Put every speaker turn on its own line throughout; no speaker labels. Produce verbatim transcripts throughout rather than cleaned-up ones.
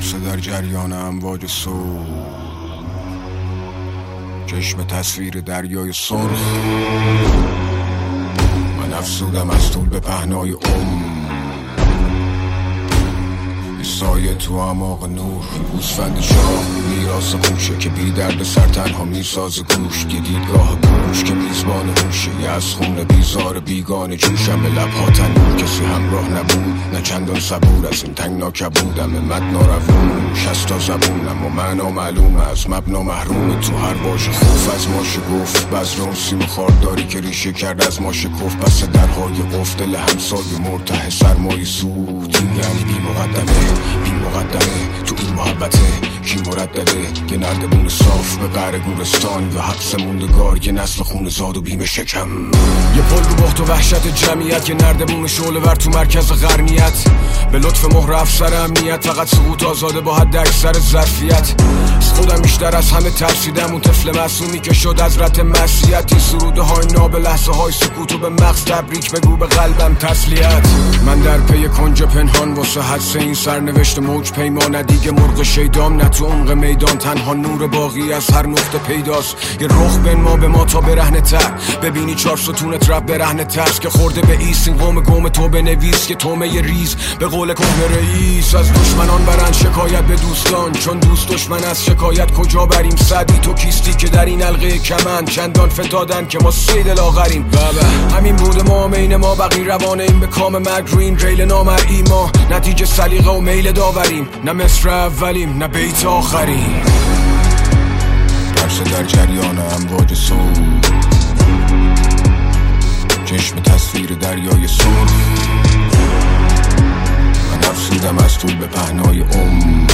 ترس در جریان امواج صبح، چشم تصویر دریای سرخ. من افسودم از طول به پهنای عمر، سایه تو اعماق نور. گوسفند شاه میراث خوشه که بی درد سر تنها میساز گوش. دیدگاه گوش که میزبان هوشه، یه از خون بیزار بیگانه جوشم. به لبها تنور کسی همراه نبود، نه چندان صبور از این تنگنا کبودم. مد ناروون شستا زبونم و معنا معلومه از مبنا محرومه. تو هر واژه خوف از ما شگفت، بذر و سیم خارداری که ریشه کرد از ما شکفت. پس درهای قفل دل همسایه مرتاح سرمایه سود. این یعنی بی مقدمه بی مقدمه تو این محبته کی مردده. یه نردبون صاف به قعر گورستان یا حبس موندگار، یه نسل خون زاد و بیم شکم. یه پل رو بخت و وحشت جمعیت، یه نردبون شعله ور تو مرکز غرنیت. به لطف مهر افسر امنیت، فقط سقوط آزاده با حد اکثر ظرفیت. از خودم بیشتر از همه ترسیدم، اون طفل معصومی که شد از رت معصیت. این سروده های ناب لحظه های سکوت و به مغز تبریک بگو به قلبم تسلیت. من در پی کنج پنهان واسه حدس این سرنوشت موج پیمان. دیگه مرغ شیدام نه تو عمق میدان، تنها نور باقی از هر نقطه پیداست. یه رخ بین ما به ما تا برهنه تر، ببینی چار ستونت رب برهنه ترس. که خورده به ایست این قوم گم تو بنویس که تومه ریز به قول کهنه رئیس. از دشمنان برند شکایت به دوستان، چون دوست دشمن از شکایت کجا بریم. سعدی تو کیستی که در این حلقه کمند چندان فتادن که ما سید لاغریم. بابا همین بود ما مین ما بقی روانه این به کام مرگ رو این ریل نامرئی. ما نتیجه سلیقه و میل داوریم، نه مصر اولیم نه بیت آخریم. ترس در جریان امواج صبح، چشم تصویر دریای سرخ. من افسودم از طول به پهنای عمر،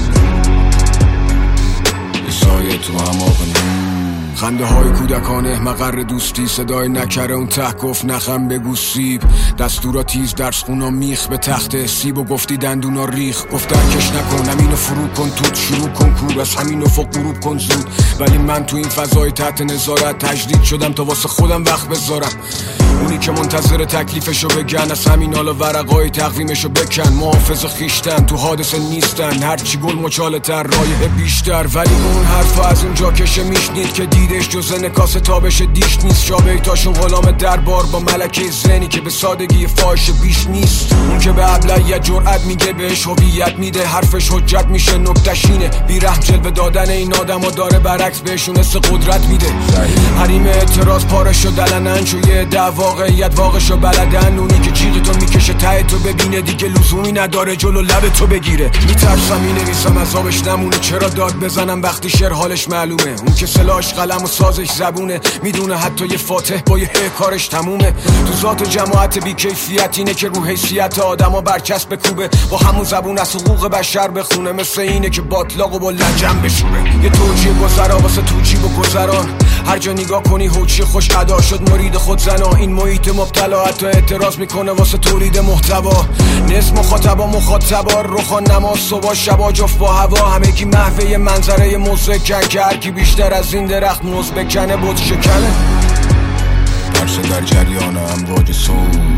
یه سایه تو اعماق نور. خنده های کودکانه مقر دوستی، صدای نکره اون ته گفت نخم بگو سیب. دستورا تیز درس خونا میخ به تخت سیب و گفتی دندونا ریخ. گفت درکش نکن همینو فرو کن توت شروع کن کور، از همینو فوق غروب کن زود. ولی من تو این فضای تحت نظارت تجدید شدم تا واسه خودم وقت بذارم. اونی که منتظر تکلیفشو بگن، از همین حالا ورقای تقویمشو بکن. محافظ خیشتن تو حادثه نیستن، هرچی گل مچاله تر رایه بیشتر. ولی اون حرفا از اونجا کشه میشنید که دیدش جز نکاس تابش دیش نیست. شابیتاشون غلام دربار با ملکه زنی که به سادگی فاحش بیش نیست. اون که به ابلهیت جرأت میگه بهش هویت میده، حرفش حجت میشه نکتشینه. بی رحم جلوه دادن این آدما داره برعکس بهشون حس قدرت میده. حریم اعتراض پارشو دلنن چو یه دعوا واقعیت واقعشو بلدن. اونی که جیغ تو میکشه ته تو ببینه دیگه لزومی نداره جلو لب تو بگیره. میترسم مینویسم عذابش نمونه، چرا داد بزنم وقتی شعر حالش معلومه. اون که سلاحش قلم و سازش زبونه، میدونه حتی یه فاتح با یه هی کارش تمومه. تو ذات جماعت بی کیفیت اینه که رو حیثیت آدما برچسب کوبه. با همون زبون از حقوق بشر بخونه، مثل اینه که باطلاق و با لجن بشوره. یه توجیه گذرا واسه توجیب و گذران، هر جا نگاه کنی حوچی خوش ادا شد مرید خود زنا. این محیط مبتلا حتی اعتراض میکنه واسه تولید محتوا. نصف مخاطبا مخاطبا روخان نماز صبح شبا جفت با هوا. همه کی محوه منظره مزکن که هر کی بیشتر از این درخت موز بکنه بود شکنه. ترس در جریان امواج صبح،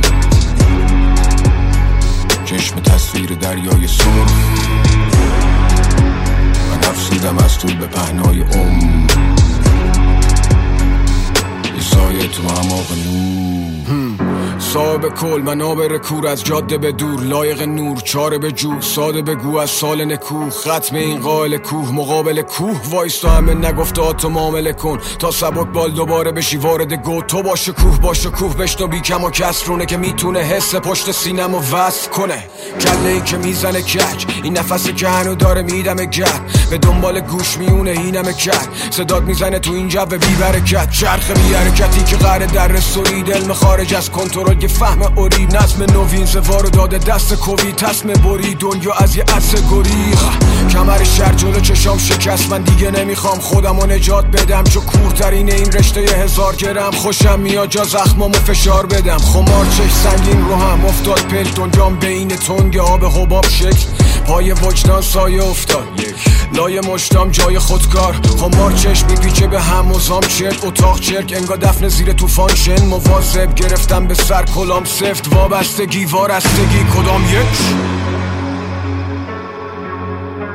چشم تصویر دریای سرخ. من افسودم از طول به پهنای عمر، یه سایه تو اعماق نور. صاحب کل منابر کور از جاده به دور، لایق نور چاره به جو ساده بگو از سال نکوه. ختم این قائل کوه مقابل کوه وایستا، همه نگفته ها تو معامله کن تا سبک بال دوباره بشی وارد گو. تو باشه کوه باشه کوه بشنو بی کم و کسرونه که میتونه حس پشت سینم و وصل کنه. کله ای که میزنه کج، این نفسی که هنو داره میدمه گرد. به دنبال گوش میونه اینمه کرد، صدات میزنه تو این جو بی برکت. چرخ بی حرکتی که قراره در رسوید، علم خارج از کنترل یه فهم اوری. نظم نوین زوارو داده دست کوی، تصم بری دنیا از یه عصر گریخ. کمر شهر جلو چشام شکست، من دیگه نمیخوام خودمو نجات بدم. چو کورترین این رشته یه هزار گرم، خوشم میاد جا زخمامو فشار بدم. خمار چش سنگین رو هم افتاد پل، دنیام بین تنگ آب حباب شکل. پای وجدان سایه افتاد، لای مشتام جای خودکار. خمار چشم میپیچه به هم مزام چرک، اتاق چرک انگا دفن زیر توفان شن. مواظب گرفتم به سر کلام سفت، وابستگی وارستگی کدام یک.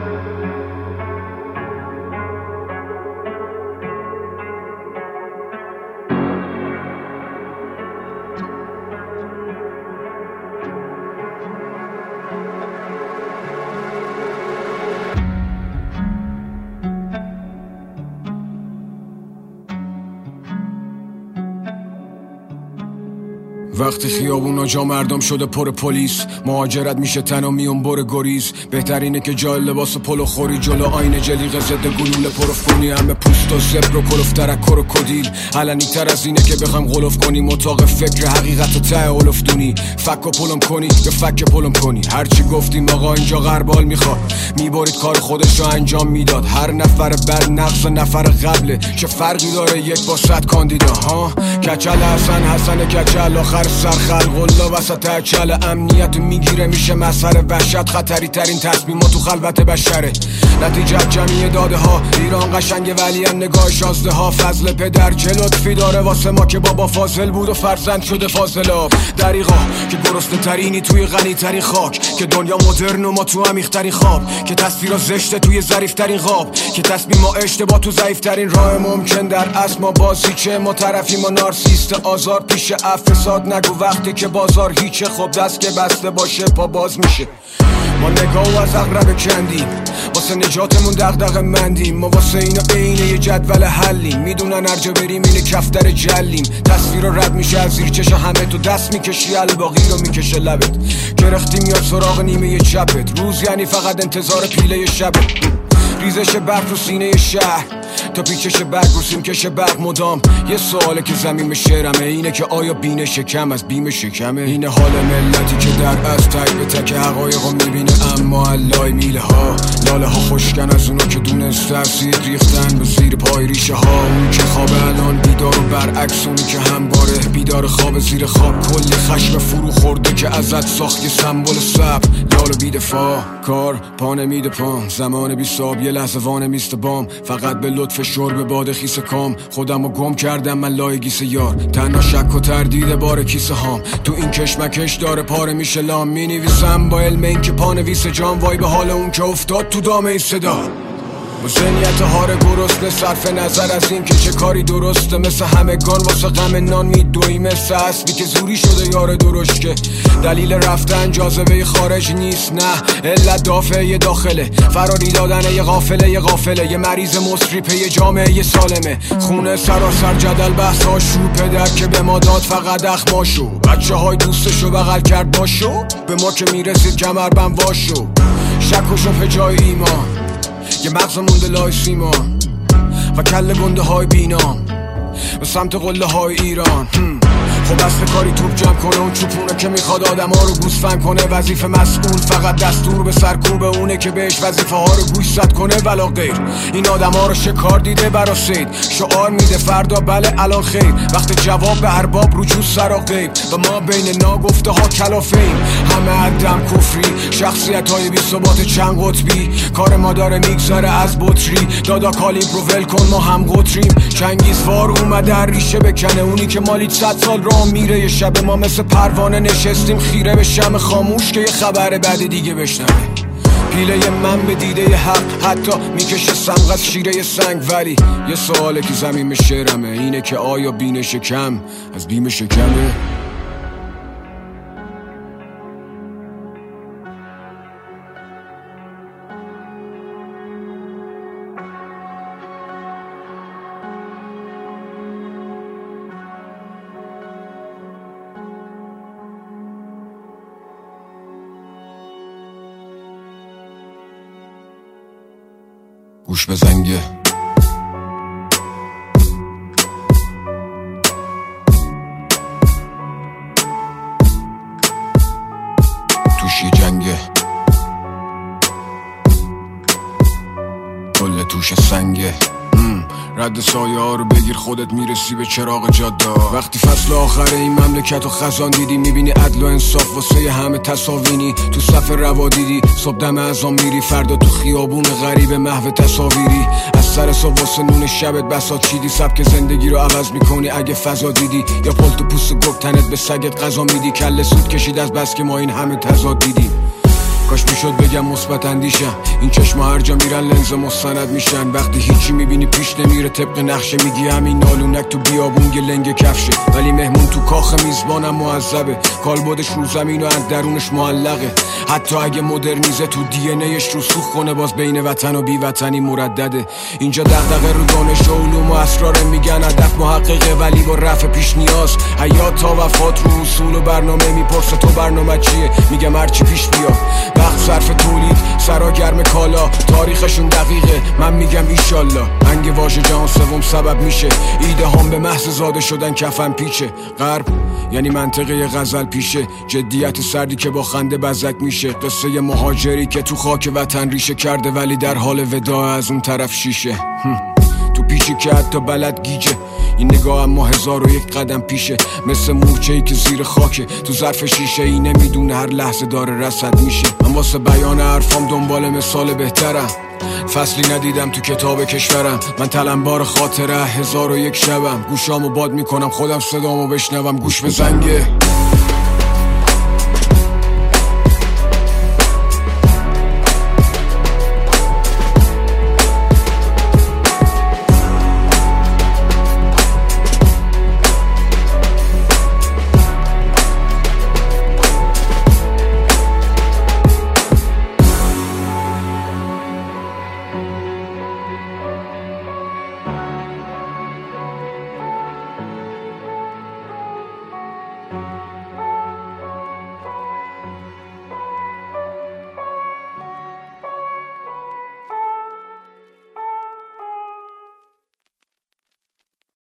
وقتی خیابونا جا مردم شده پر پلیس، مهاجرت میشه تنها میون بر گریز. بهترینه که جای لباس پلو خوری جلو آینه جلیقه ضد گلوله پروف کنی. همه پوست و زبر و کلوف ترکر و کدیل. علنی تر از اینه که بخوام غلوف کنی اتاق فکر حقیقت و ته اولفتونی. فک و پلم کنی یا فک پلم کنی. هرچی گفتیم آقا اینجا غربال میخواد، میبارید کار خودش رو انجام میداد. هر نفر بعد نقص نفر قبله، چه فرقی داره یک با صد کاندیدا ها. کچل حسن حسن کچل آخر سر خلق الله وسط اچل. امنیت میگیره میشه مسخره وحشت. خطری ترین تصمیم تو خلوت بشره. نتیجه جمعی داده ها. ایران قشنگ ولی هم نگاه شازده ها. فضل پدر چه لطفی داره واسه ما که بابا فاضل بود و فرزند شده فاضلاب. دریغا که گرسنه ترینی توی غنی ترین خاک، که دنیا مدرن و ما تو عمیق ترین خواب، که تصویرا زشته توی ظریف ترین خواب، که تصمیم ما اشتباه تو ضعیف ترین راه ممکن. در اصل ما بازی چه ما طرفیم و نارسیست آزار پیش افساد. نگو وقتی که بازار هیچه، خب دست که بسته باشه پا باز میشه. ما نگاه و از اقرب کندیم، واسه نجاتمون دغدغه مندیم. ما واسه اینا عینه یه جدول حلیم، میدونن هرجا بریم اینه کفتر جلیم. تصویر رد میشه از زیر چشم همه، تو دست میکشی الباقی رو میکشه لبت. گرفتیم یا سراغ نیمه چپت، روز یعنی فقط انتظار پیله شبت. ریزش برق رو سینه شهر تا پیچش برق رو سیمکش برق مدام. یه سواله که زمین شعرمه، اینه که آیا بین شکم از بیم شکمه؟ اینه حال ملتی که در از تک به تک حقایق رو میبینه، اما علای میله ها لاله ها خوشکن از اونو که دونست ترسید ریختن به زیر پای ریشه ها. اون که خواب الان بیدار و برعکس اونی که همباره بیدار خواب زیر خواب. کلی خشم فرو خورده که ازت ساخت یه سمبل صبر. لال و بیدفاع کار پا نمیده پام، زمان بی صاب یه لحظه وانه میست بام. فقط به لطف شرب باد خیس کام، خودم رو گم کردم من لای گیس یار. تنها شک و تردید بار کیسه هام، تو این کشمکش داره پاره میشه لام. می نویسم با علم این که پانویس جام، وای به حال اون که افتاد تو دام این صدا. با ذهنیت هار گرسنه صرف نظر از این که چه کاری درسته، مثل همگان واسه غم نان میدوی. مثل اصلی که زوری شده یار درشت، که دلیل رفتن جاذبه خارج نیست، نه علت دافعه داخله. فراری دادن یه غافله یه غافله، یه مریض مصری یه جامعه یه سالمه. خونه سراسر جدل بحث هاشو، پدر که به ما داد فقط اخماشو. بچه های دوستشو بغل کرد باشو، به ما که میرسید کمربند واشو. شک و شبه جای ایمان، یه مغز مونده لای سیما و کل گنده های بینام به سمت قله های ایران. خب اصل کاری توپ جمع کنه، اون چوپونه که میخواد آدم ها رو گوسفند کنه. وظیفه مسئول فقط دستور به سرکوب اونه که بهش وظیفه ها رو گوشزد کنه ولا غیر. این آدم ها رو شکار دیده برا سید، شعار میده فردا بله الان خیر. وقت جواب به ارباب رجوع سر و غیب، و ما بین ناگفته ها کلافیم. همه عدم کفری، شخصیت های بی ثبات چند قطبی. کار ما داره میگذاره از بطری، دادا کالیبر رو ول کن ما هم قطریم. چنگیزوار اومده ریشه بکنه، اونی که مالی صد سال راه میره. یه شب ما مثل پروانه نشستیم خیره به شم خاموش، که یه خبر بعد دیگه بشنوه. پیله من به دیده حق حتی میکشه سمغ از شیره سنگ. ولی یه سواله که زمین شعرمه، اینه که آیا بین شکم از بیم شکمه؟ گوش به زنگه توش یه جنگه، کل توش سنگه. رد سایه ها رو بگیر خودت میرسی به چراغ جاده. وقتی فصل آخر این مملکت و خزان دیدی، میبینی عدل و انصاف واسه همه تصاوینی. تو صف روا دیدی صبح دم ازام میری، فردا تو خیابون غریب محو تصاویری. از سر صبح واسه نون شبت بساط چیدی، سبک زندگی رو عوض میکنی اگه فضا دیدی. یا پلت و پوست گرگ تنت به سگت غذا میدی. کله سود کشید از بس که ما این همه تضاد دیدیم. کاش میشد بگم مثبت اندیشم. این چشما هر جا میرن لنز مستند میشن. وقتی هیچی میبینی پیش نمیره طبق نقشه، میگی همین نالونک تو بیابون یه لنگ کفشه. ولی مهمون تو کاخ میزبانم معذبه، کالبدش رو زمین و از درونش معلقه. حتی اگه مدرنیزه تو دی ان ایش رسوخ کنه، باز بین وطن و بی وطنی مردده. اینجا دغدغه رو دانش و علوم و اسرار، میگن هدف محققه ولی با رفع پیش نیاز. حیات تا وفات رو اصول و برنامه، میپرسه تو برنامه چیه؟ میگم هرچی پیش بیاد. وقت صرف تولید، سرا گرم کالا، تاریخشون دقیقه، من میگم ایشالله. انگ واژه جهان سوم سبب میشه ایده هم به محض زاده شدن کفن پیچه. غرب یعنی منطقه غزل پیشه، جدیت سردی که با خنده بزک میشه. قصه مهاجری که تو خاک وطن ریشه کرده ولی در حال وداع از اون طرف شیشه. تو پیچی که حتی بلد گیجه، این نگاه اما هزار و یک قدم پیشه. مثل مورچه‌ای که زیر خاکه تو ظرف شیشه ای، نمیدونه هر لحظه داره رصد میشه. من واسه بیان حرفام دنبال مثال بهترم، فصلی ندیدم تو کتاب کشورم. من تلمبار خاطره هزار و یک شبم، گوشامو باد میکنم خودم صدامو بشنوم. گوش به زنگه